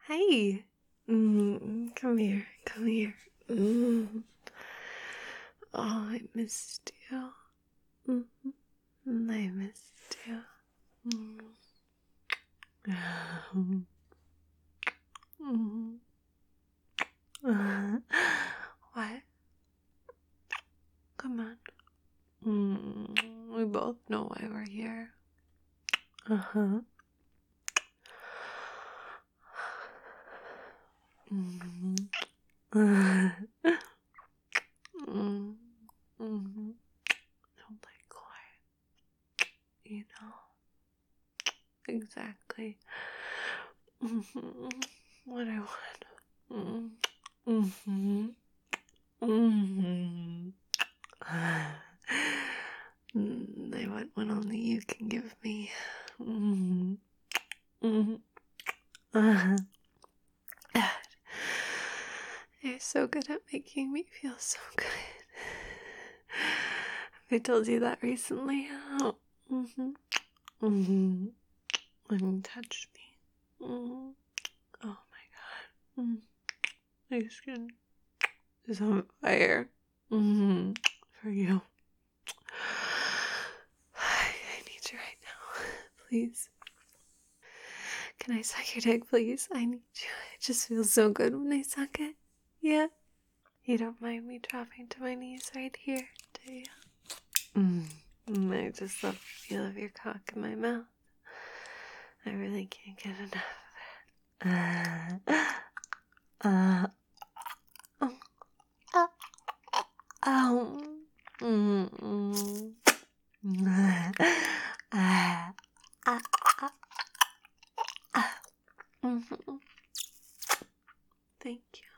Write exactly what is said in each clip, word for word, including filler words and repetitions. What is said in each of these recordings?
Hi. Mm, come here. Come here. Mm. Oh, I missed you. Mm. I missed you. Mm. Mm. What? Come on. Mm. We both know why we're here. Uh-huh. Mm. Mm. Mm-hmm. Don't play quiet. You know exactly mm-hmm. what I want. Mm-hmm. Mm-hmm. Mm, I want what only you can give me. Mm-hmm. Mm-hmm. Uh-huh. You're so good at making me feel so good. I told you that recently. Oh, mm-hmm. Mm-hmm. When you touched me. Mm-hmm. Oh my god. Mm. My skin is on fire. Mm-hmm. For you. I need you right now. Please. Can I suck your dick, please? I need you. It just feels so good when I suck it. Yeah? You don't mind me dropping to my knees right here, do you? Mm. I just love the feel of your cock in my mouth. I really can't get enough of it. Uh, uh, oh, uh, oh, mm, mm, uh, uh, uh, uh, mm-hmm. Thank you.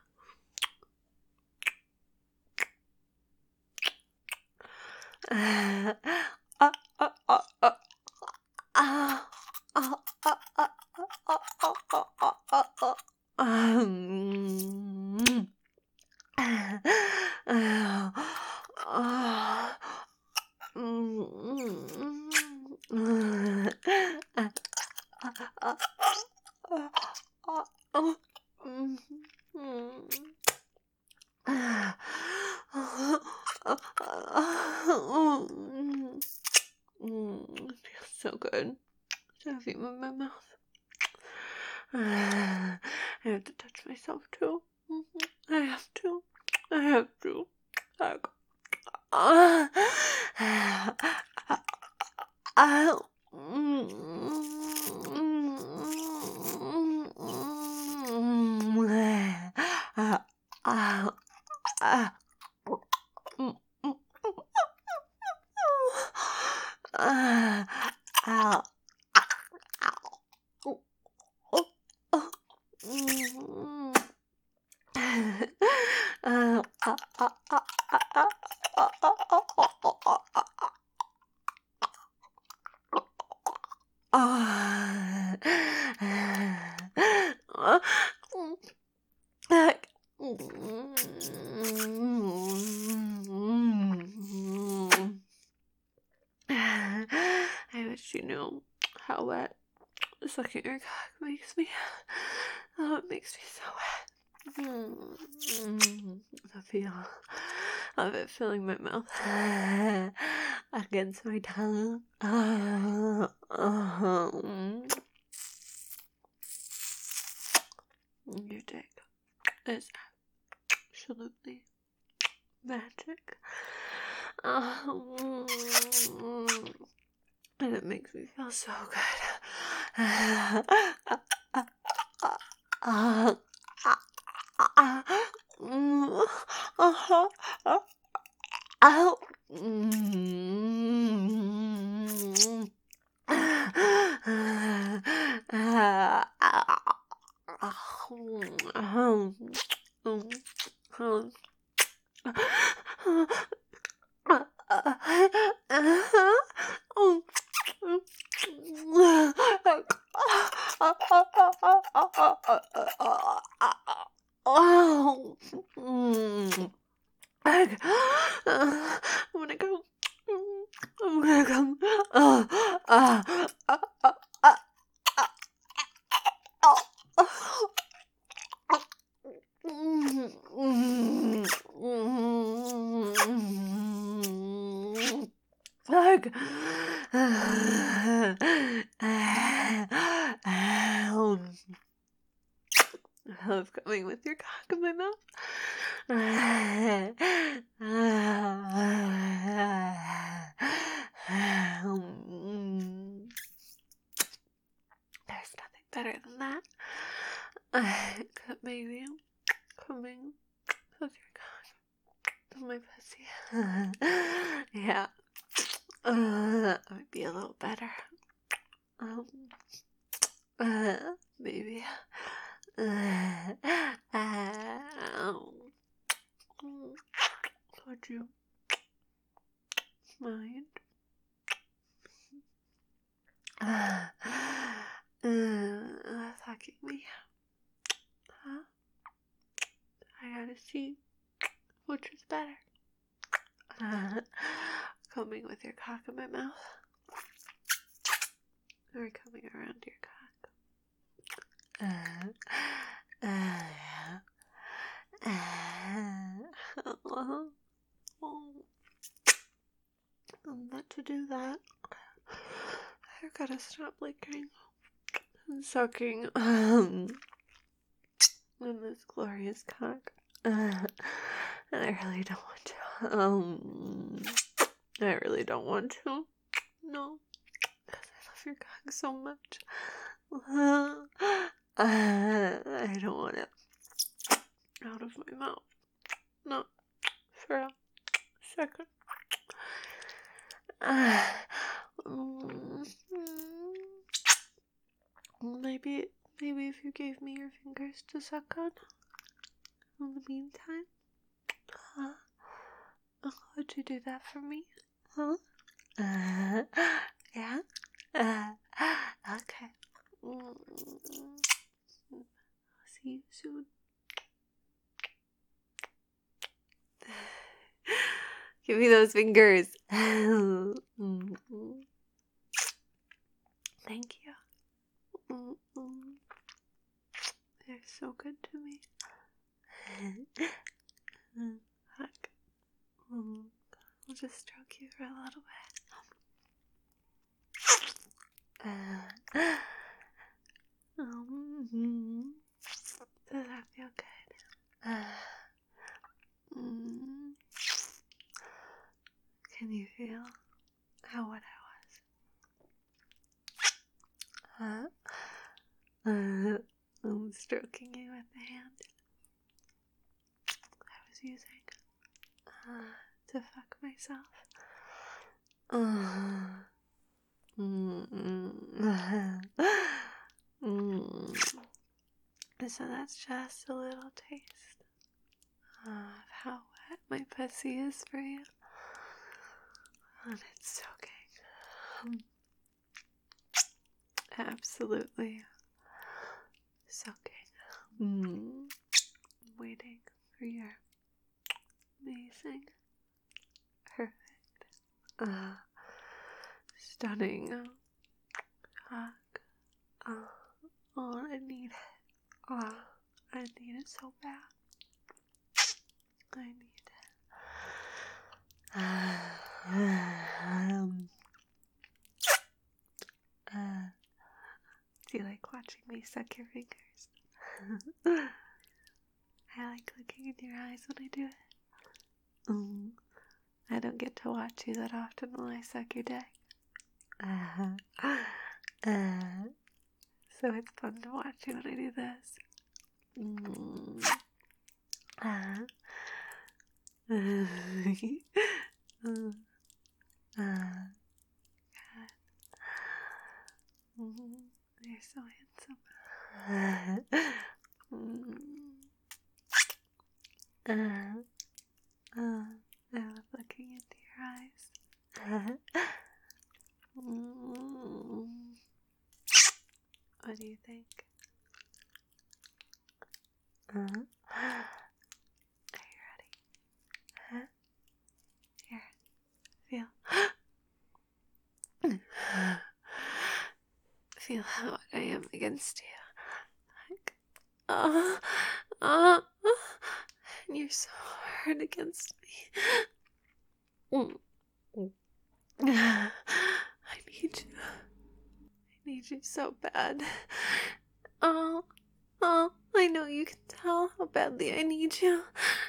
Uh, uh, uh, uh, uh, uh, uh, uh, uh, uh, uh, uh, uh, uh, um, uh, uh, it feels so good to have you in my mouth. I have to touch myself too. I have to. I have to. Like, uh, uh, I wish you knew how wet sucking your cock makes me. Oh, it makes me so wet. Mm, the feel of it filling my mouth against my tongue. Uh, uh, your dick is absolutely magic. Uh, and it makes me feel so good. Oh, mm. I, uh, I'm gonna go. I'm gonna come. Uh, uh, uh, uh, uh, uh, uh, uh, cock. I love coming with your cock in my mouth. There's nothing better than that. Maybe coming with your cock on my pussy. Yeah. Uh, that might be a little better. Um, uh, maybe. Uh, uh, would you mind? Uh, uh, fucking me. Huh? I gotta see which is better. Uh, coming with your cock in my mouth, or coming around your cock. Uh, uh, uh, uh, oh. I'm about to do that. I gotta stop licking and sucking um, on this glorious cock. Uh, and I really don't want to. Um, I really don't want to. No. Because I love your cock so much. Uh, I don't want it out of my mouth. Not for a second. Uh, mm, maybe, maybe if you gave me your fingers to suck on in the meantime, huh? Would you do that for me? Huh? Uh, yeah? Uh, okay. Mm, see you soon. Give me those fingers. Thank you. They're so good to me. Hug. I'll just stroke you for a little bit. Uh, um, does that feel good? Uh, mm, can you feel how wet I was? Huh? Uh, I'm stroking you with the hand I was using uh, to fuck myself. Uh, mm, mm. So that's just a little taste of how wet my pussy is for you. And it's soaking. Absolutely soaking. Mm. Waiting for your amazing, perfect, uh, stunning hug. Uh, oh, I need it. Oh, I need it so bad. I need it. um, uh, do you like watching me suck your fingers? I like looking in your eyes when I do it. Mm. I don't get to watch you that often when I suck your dick. Uh, uh, so it's fun to watch you when I do this. Mm. Uh, uh, uh, mm, you're so handsome. mm. uh, uh, I love looking into your eyes. mm. What do you think? Uh, are you ready? Huh? Here, feel. Feel how I am against you. Like, uh, uh, and you're so hard against me. I need you. I need you so bad. Oh, oh, I know you can tell how badly I need you.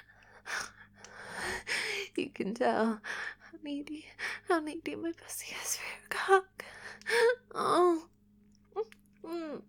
You can tell how needy, how needy my pussy is for your cock. Oh. Mm.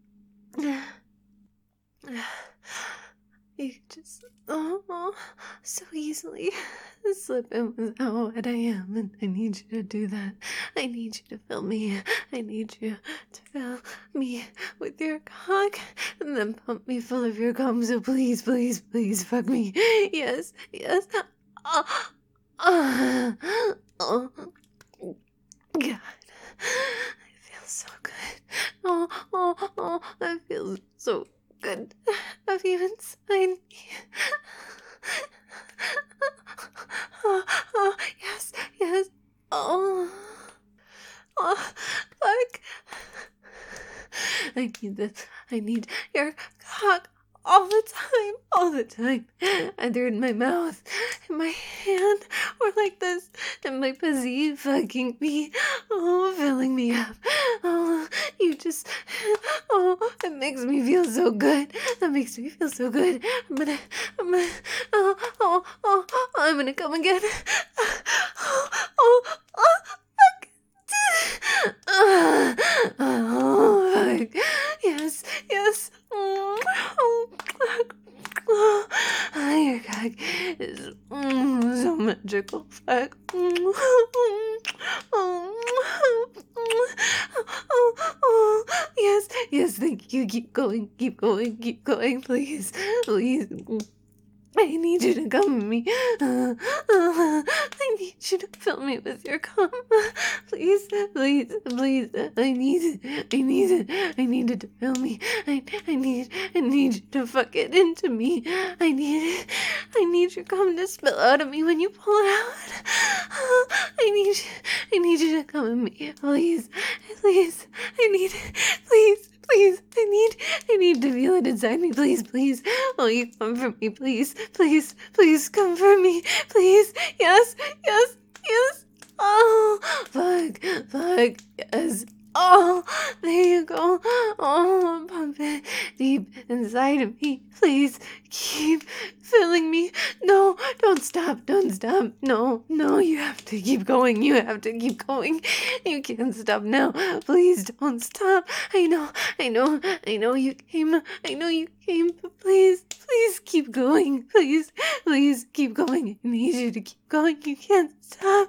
You just, oh, oh, so easily slip in with how wet I am, and I need you to do that. I need you to fill me. I need you to fill me with your cock, and then pump me full of your cum. So please, please, please, fuck me. Yes, yes. Oh, oh, oh. God, I feel so good. Oh, oh, oh, I feel so good. Have you inside me? Oh, oh, yes, yes. Oh, oh, fuck. I need this. I need your cock all the time, all the time. Either in my mouth, in my hand, or like this, in my pussy, fucking me. Oh, filling me up. Oh, you just, oh, it makes me feel so good. That makes me feel so good. I'm gonna, I'm gonna, oh, oh, oh, oh I'm gonna come again. Oh, oh, oh, fuck. Oh, fuck. Yes, yes. Oh, fuck. Oh, your cock is mm, so magical. Fuck. Mm, oh, oh, oh, oh, yes, yes, thank you. Keep going, keep going, keep going, please, please. I need you to come with me. Uh, uh, I need you to fill me with your cum. Please, please, please. I need it. I need it. I need it to fill me. I, I need, I need you to fuck it into me. I need it. I need your cum to spill out of me when you pull it out. I need you. I need you to come with me. Please, please. I need it. Please. Please, I need, I need to feel it inside me. Please, please, will you come for me? Please, please, please come for me. Please, yes, yes, yes. Oh, fuck, fuck, yes. Oh, there you go. Oh, pump it deep inside of me. Please keep filling me. No, don't stop. Don't stop. No, no, you have to keep going. You have to keep going. You can't stop now. Please don't stop. I know, I know, I know you came. I know you came, but please, please keep going. Please, please keep going. I need you to keep going. You can't stop.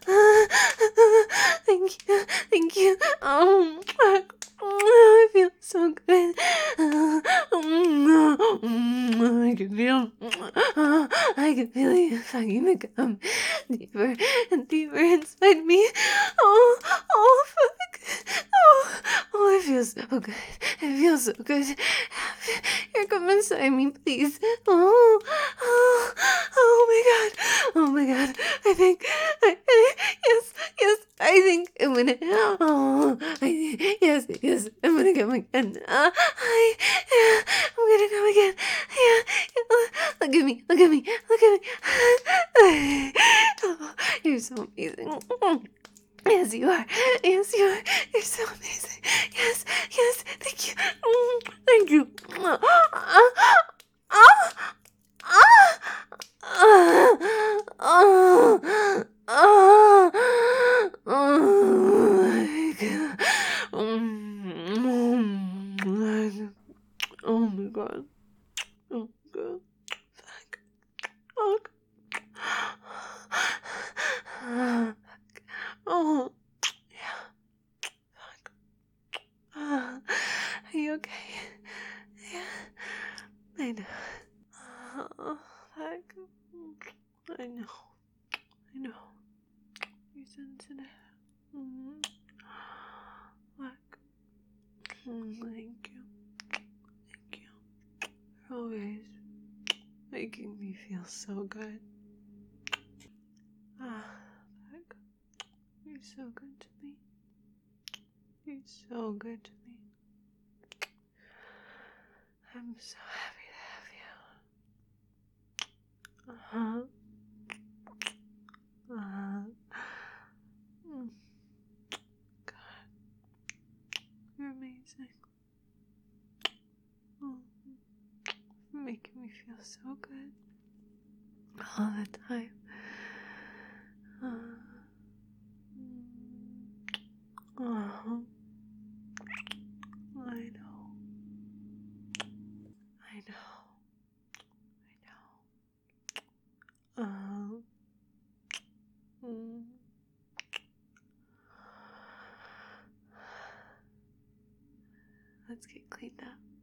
Thank you. Thank you. Oh, I feel so good. I can feel, I can feel you fucking become deeper and deeper inside me. Oh, oh, fuck. Oh, oh, it feels so good. It feels so good. Here, come inside me, please. Oh, oh, oh my god. Oh my god. I think, I, I, yes, yes, I think I'm gonna, oh, I, yes, yes, I'm gonna come again. Uh, I, yeah, I'm gonna come again. Yeah, yeah, look at me, look at me, look at me. Oh, you're so amazing. Yes, you are. Yes, you are. You're so amazing. Yes, yes, thank you. Mm, thank you. Ah, ah, ah, ah, ah, ah, oh my god. Oh my god. Oh my god. Fuck. Fuck. Oh, yeah. Fuck. Uh, are you okay? Yeah. I know. Oh, fuck. I know. I know. You're sensitive. Mm. Fuck. Mm, thank you. Thank you. You're always making me feel so good. Ah, fuck. You're so good to me. You're so good to me. I'm so happy to have you. Uh-huh. Uh-huh. amazing. Oh, making me feel so good all the time. Uh, oh, I know. I know. I know. Um. Mm. Let's get cleaned up.